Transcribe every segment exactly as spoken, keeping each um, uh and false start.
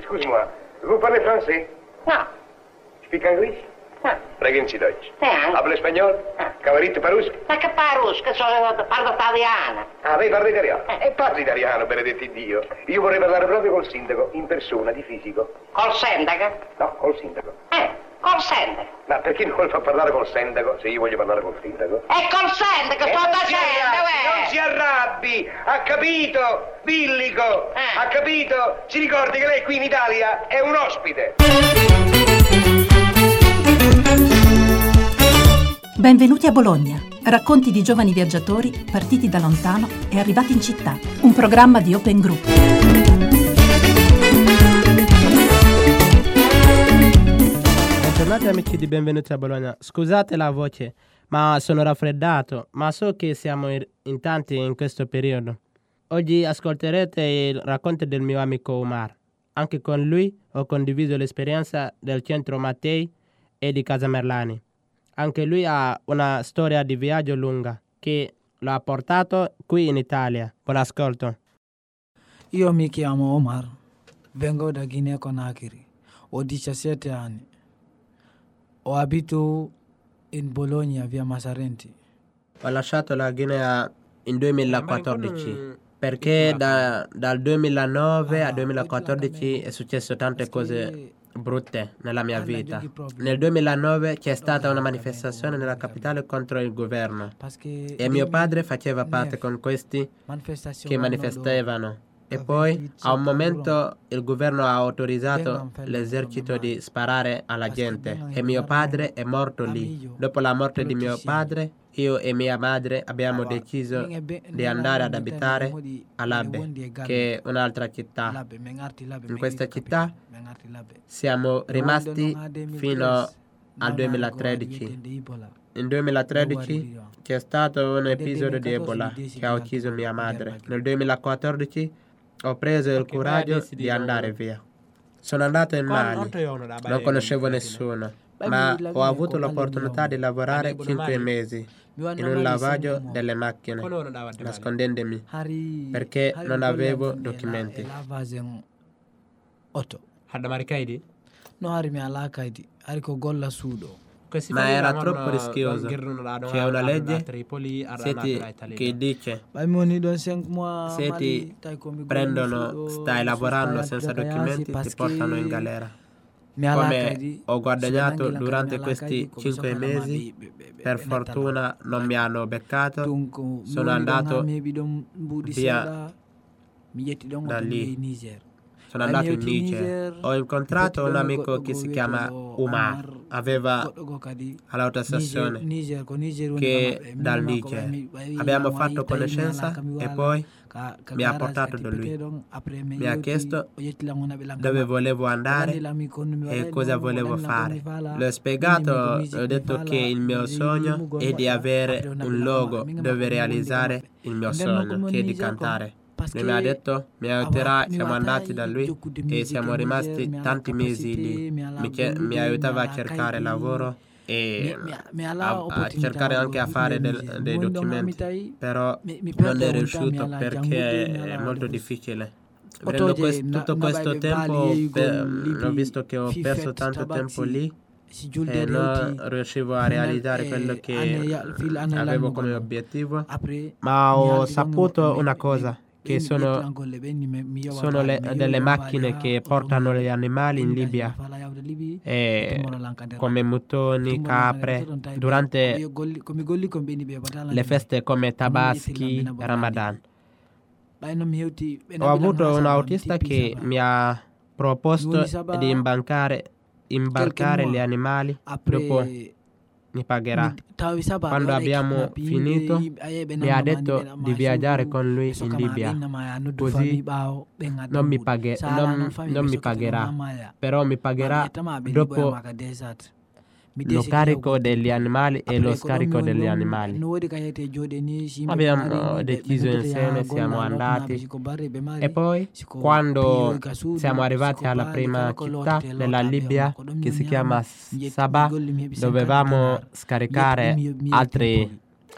Excuse-moi, vous parlez français? No. Speak English? No. Sprechen Sie Deutsch. Sì, anche. Parla spagnolo? Ah. Cavarito parusco? Ma che parus, che sono, parlo italiano. Ah, lei parla italiano? Eh. E parli italiano, benedetti Dio. Io vorrei parlare proprio col sindaco, in persona, di fisico. Col sindaco? No, col sindaco. Eh, col sindaco. Ma perché non vuole far parlare col sindaco se io voglio parlare col sindaco? E col sindaco, E sto non si dicendo, arrabbi, eh. non si arrabbi, ha capito, Villico, Eh. ha capito? Si ricordi che lei qui in Italia è un ospite. Benvenuti a Bologna, racconti di giovani viaggiatori partiti da lontano e arrivati in città, un programma di Open Group. Bentornati amici di Benvenuti a Bologna, scusate la voce, ma sono raffreddato, ma so che siamo in tanti in questo periodo. Oggi ascolterete il racconto del mio amico Omar. Anche con lui ho condiviso l'esperienza del centro Mattei e di Casa Merlani. Anche lui ha una storia di viaggio lunga che lo ha portato qui in Italia. Buon ascolto. Io mi chiamo Omar, vengo da Guinea Conakry, ho diciassette anni. Ho abito in Bologna, via Massarenti. Ho lasciato la Guinea in duemilaquattordici perché da, dal duemilanove al duemilaquattordici è successo tante cose brutte nella mia vita. Nel duemilanove c'è stata una manifestazione nella capitale contro il governo e mio padre faceva parte con questi che manifestavano. E poi a un momento il governo ha autorizzato l'esercito di sparare alla gente e mio padre è morto lì. Dopo la morte di mio padre, io e mia madre abbiamo deciso di andare ad abitare a Labbe, che è un'altra città. In questa città siamo rimasti fino al duemilatredici. Nel duemilatredici c'è stato un episodio di Ebola che ha ucciso mia madre. Nel duemilaquattordici ho preso il coraggio di andare via. Sono andato in Mali, non conoscevo nessuno, ma ho avuto l'opportunità di lavorare cinque mesi in un lavaggio delle macchine, nascondendomi, perché non avevo documenti. No hari mi alaka idi, hari ko golla suudo. Ma era troppo rischioso. C'è una legge senti, che dice se ti prendono, stai lavorando senza documenti, ti portano in galera. Come ho guadagnato durante questi cinque mesi, per fortuna non mi hanno beccato, sono andato via da lì. Sono andato in Niger, ho incontrato un amico che si chiama Umar, aveva all'autostazione che è dal Niger. Abbiamo fatto conoscenza e poi mi ha portato da lui. Mi ha chiesto dove volevo andare e cosa volevo fare. Le ho spiegato, ho detto che il mio sogno è di avere un luogo dove realizzare il mio sogno, che è di cantare. Lui mi ha detto, mi aiuterà, siamo andati da lui e siamo rimasti tanti mesi lì. Mi, mi aiutava a cercare lavoro e a, a cercare anche a fare del, dei documenti, però non è riuscito perché è molto difficile. Vedendo questo, tutto questo tempo, per, ho visto che ho perso tanto tempo lì e non riuscivo a realizzare quello che avevo come obiettivo, ma ho saputo una cosa, che sono, sono le, delle macchine che portano gli animali in Libia, e come mutoni, capre, durante le feste come Tabaschi, Ramadan. Ho avuto un autista che mi ha proposto di imbarcare, imbarcare gli animali, dopo mi pagherà. Quando abbiamo finito mi ha detto di viaggiare con lui in Libia, così non mi, paghe, non, non mi pagherà, però mi pagherà dopo lo carico degli animali e lo scarico degli animali. Abbiamo deciso insieme, siamo andati e poi quando siamo arrivati alla prima città nella Libia che si chiama Sabha, dovevamo scaricare altri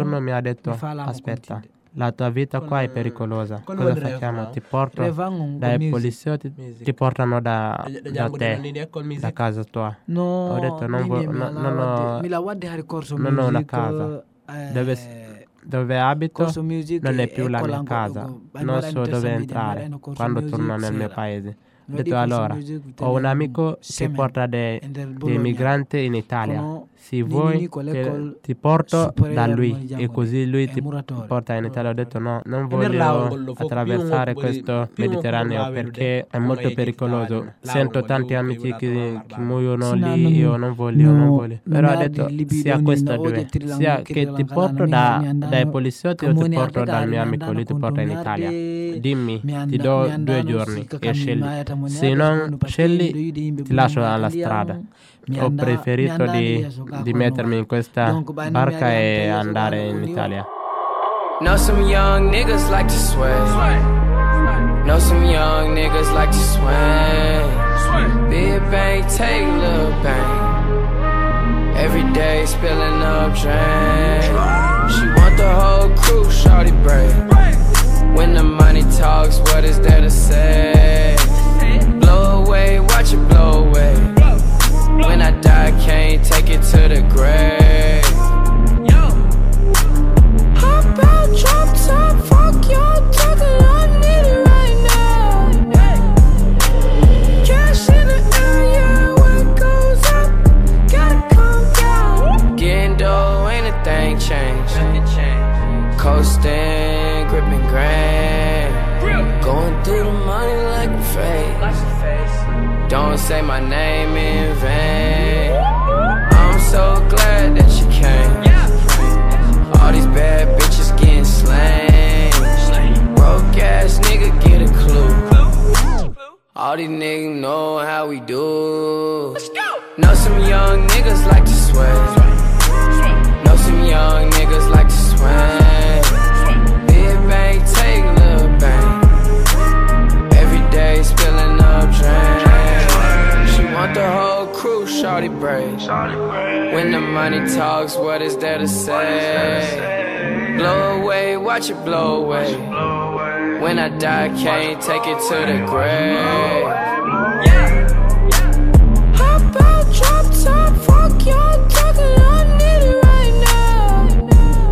giorno mi ha detto, aspetta, la tua vita qua è pericolosa, cosa facciamo? Ti porto dai poliziotti, ti portano da, da te, da casa tua. No, ho detto, non, vo- no, non, ho, non ho una casa. Dove, dove abito non è più la mia casa, non so dove entrare quando torno nel mio paese. Ho detto allora, ho un amico che porta dei, dei migranti in Italia. Se vuoi che ti porto da lui e così lui ti porta in Italia. Ho detto no, non voglio attraversare questo Mediterraneo perché è molto pericoloso. Sento tanti amici che, che muoiono lì, io non voglio, non voglio. Però ho detto sia questo due, sia che ti porto da, dai poliziotti o ti porto dal mio amico, lui ti porta in Italia. Dimmi, ti do due giorni e scegli. Se non scegli ti lascio alla strada. Ho preferito di, di mettermi in questa barca e andare in Italia. Know some young niggas like to sway. Know some young niggas like to swing. Big bang, take little bang. Every day spilling up drain. She want the whole crew, shawty brave. When the money talks, what is there to say? Blow away, watch it blow away. When I die, can't take it to the grave. Hop out, drop top, fuck y'all talking, I need it right now. Cash in the area, what goes up, gotta come down. Getting dough, ain't a thing changed. Coasting, gripping grand. Going through the money like a fade. Don't say my name in vain. I'm so glad that you came. All these bad bitches getting slain. Broke ass nigga get a clue. All these niggas know how we do. Know some young niggas like to sway. Know some young niggas like to swing. Big bang, take little bang. Every day spilling up drain. Want the whole crew, shawty brave. When the money talks, what is there to say? Blow away, watch it blow away. When I die, can't take it to the grave. Hop out, drop top, fuck y'all talking, I need it right now.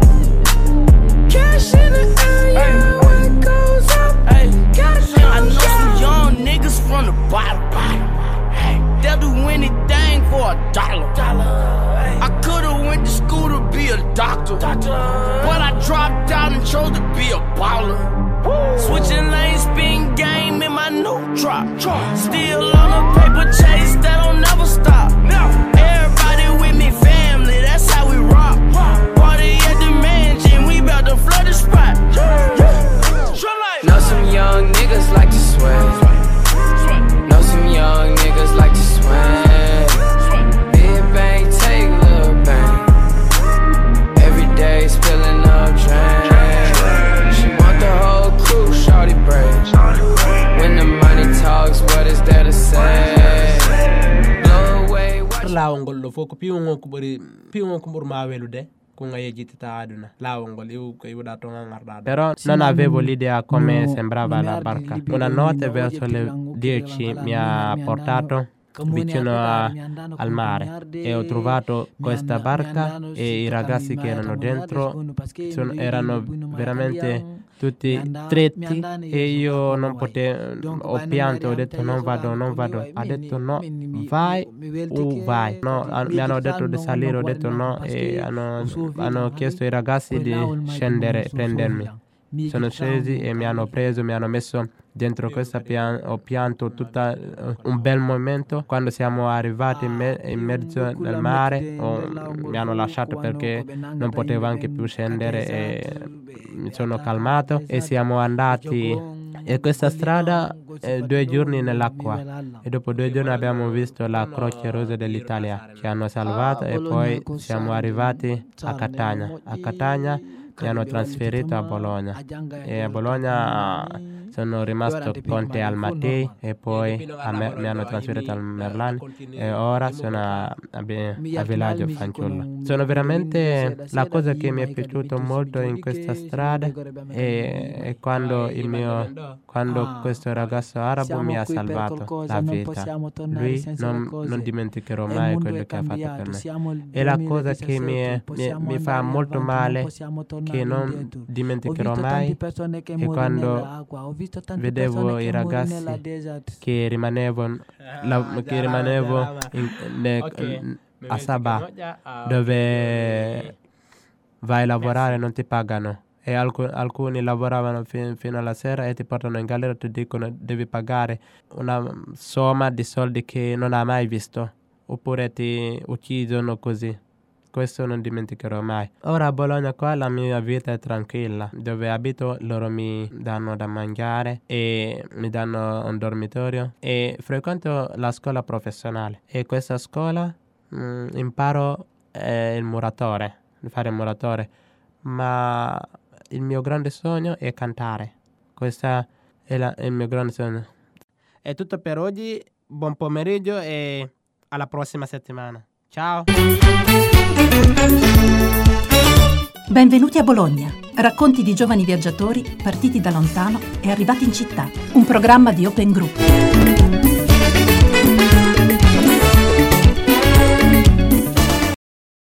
Cash in the area, what goes up, gotta come. I know some young niggas from the bottom. They'll do anything for a dollar. I could've went to school to be a doctor, but I dropped out and chose to be a baller. Switching lanes, spin game in my new drop. Still on the paper chase, that don't never stop. Everybody with me, family, that's how we rock. Party at the mansion, we bout to flood the spot. Know some young niggas like to sway. Know some young niggas like to swing. Big bang, take little bang. Every day spilling up drain. She want the whole crew, shawty brave. When the money talks, what is there to say? Blow away. Lawol ngol ɗo fof ko piwngol ko ɓuri piwngol ko ɓurma welude ko nga yejjitata aduna lawol ngol iw ko iwɗa to nga garɗa. Però non avevo l'idea come sembrava la barca. Una notte verso le dieci mi ha portato vicino a, al mare e ho trovato questa barca e i ragazzi che erano dentro sono, erano veramente tutti stretti e io non potevo, ho pianto, ho detto non vado, non vado, ha detto no, vai o vai, no, mi hanno detto di salire, ho detto no e hanno, hanno chiesto ai ragazzi di scendere e prendermi. Sono scesi e mi hanno preso, mi hanno messo dentro questa pian- ho pianto tutto uh, un bel momento. Quando siamo arrivati in, me- in mezzo del mare oh, mi hanno lasciato perché non potevo anche più scendere e mi sono calmato e siamo andati e questa strada eh, due giorni nell'acqua e dopo due giorni abbiamo visto la Croce Rosa dell'Italia che hanno salvato e poi siamo arrivati a Catania. A Catania mi hanno trasferito a Bologna e a Bologna sono rimasto Conte al Mattei e poi a me, mi hanno trasferito al Merlano e ora sono a, a, a Villaggio Fanciullo. Sono veramente la cosa che mi è piaciuto molto in questa strada è, è quando, il mio, quando questo ragazzo arabo mi ha salvato la vita. Lui non, non dimenticherò mai quello che ha fatto per me. E la cosa che mi, è, mi, mi fa molto male che non dimenticherò mai è quando vedevo i ragazzi che rimanevano, la, che rimanevo in, ne, okay. a Sabah, dove vai a lavorare e non ti pagano. E alc- alcuni lavoravano fin- fino alla sera e ti portano in galera e ti dicono devi pagare una somma di soldi che non hai mai visto, oppure ti uccidono così. Questo non dimenticherò mai. Ora a Bologna qua la mia vita è tranquilla. Dove abito loro mi danno da mangiare e mi danno un dormitorio e frequento la scuola professionale. E questa scuola mh, imparo eh, il muratore, fare il muratore, ma il mio grande sogno è cantare. Questo è la, il mio grande sogno. È tutto per oggi. Buon pomeriggio e alla prossima settimana. Ciao. Benvenuti a Bologna. Racconti di giovani viaggiatori partiti da lontano e arrivati in città. Un programma di Open Group.